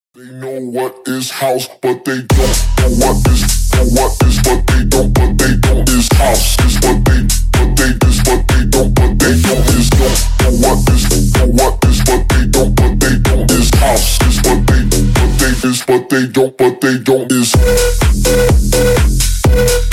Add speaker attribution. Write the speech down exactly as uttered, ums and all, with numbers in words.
Speaker 1: They know what is house, but they don't know what is know what is what they don't, but they don't is house is what they but they is what they don't, but they don't is don't know what is know what is what they don't, but they don't is house is what they but they is what they don't, but they don't is